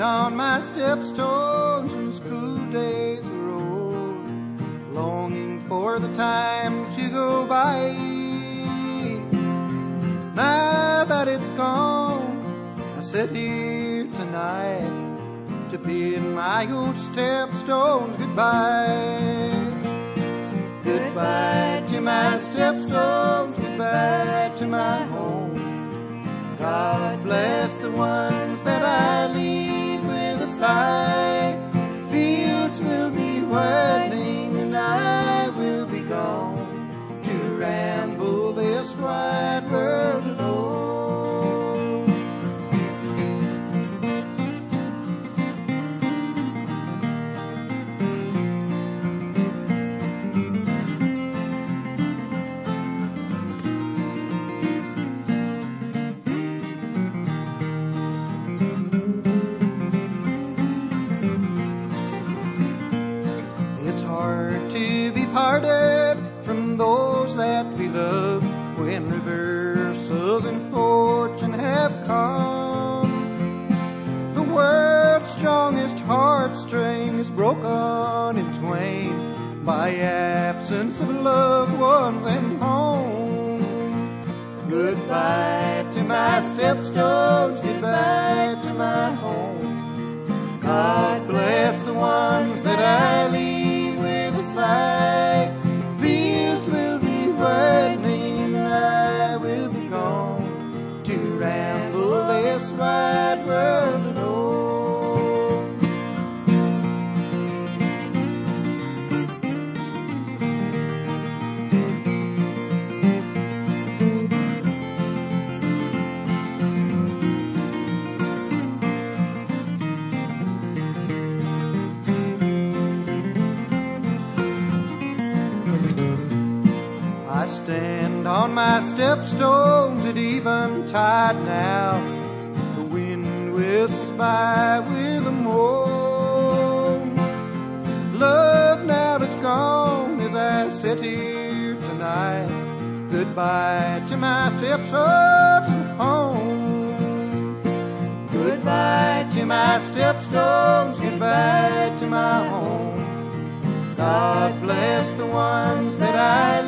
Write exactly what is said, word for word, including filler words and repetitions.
on my stepstones when school days are old, longing for the time to go by. Now that it's gone, I sit here tonight to pin my old stepstones goodbye. Goodbye to my stepstones, goodbye to my home. God bless the ones that I leave with a sigh. Fields will be widening and I will be gone to ramble this wide world alone. Parted from those that we love when reversals in fortune have come. The world's strongest heartstring is broken in twain by absence of loved ones and home. Goodbye to my stepstones, goodbye to my home. God bless the ones that I leave with a sigh. Fields will be widening and I will be gone to ramble this wide world alone. I stand on my stepstones at eventide now. The wind whistles by with a moan. Love now is gone as I sit here tonight. Goodbye to my stepstones and home. Goodbye to my stepstones, goodbye to my home. God bless the ones that I